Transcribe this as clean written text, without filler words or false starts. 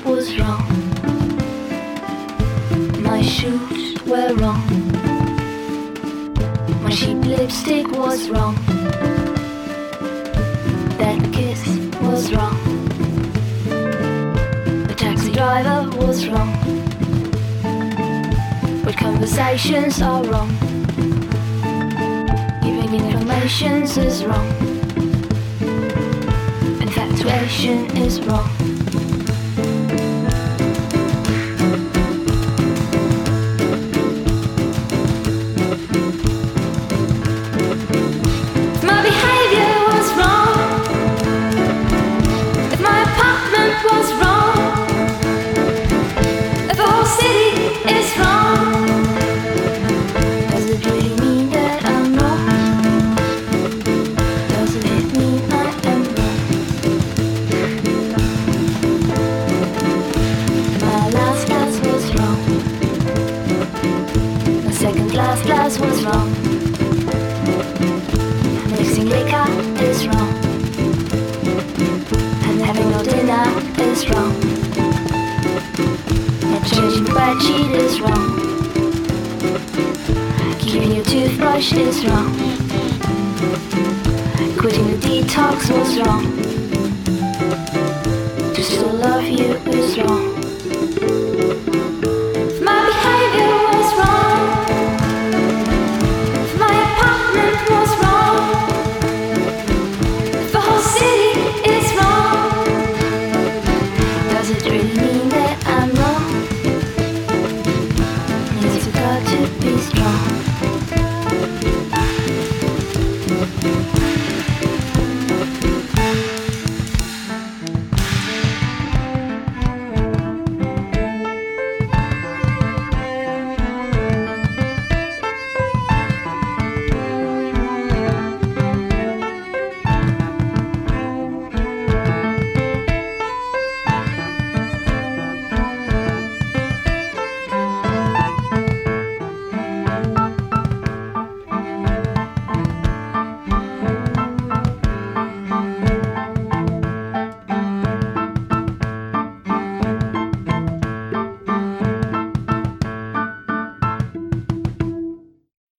was wrong. My shoes were wrong. My cheap lipstick was wrong. That kiss was wrong. The taxi driver was wrong. But conversations are wrong. Giving informations is wrong. Infatuation is wrong. If my behavior was wrong, if my apartment was wrong, if the whole city is wrong, does it really mean that I'm wrong? Does it mean I am wrong? My last glass was wrong. My second glass was wrong. Mixing liquor is wrong. And having no dinner is wrong. Not changing bed sheet is wrong. Keeping your toothbrush is wrong. Quitting the detox was wrong. To still love you is wrong. If my behavior was wrong, if my apartment was wrong, if the whole city is wrong, does it really mean that I'm wrong? Needs got to be strong.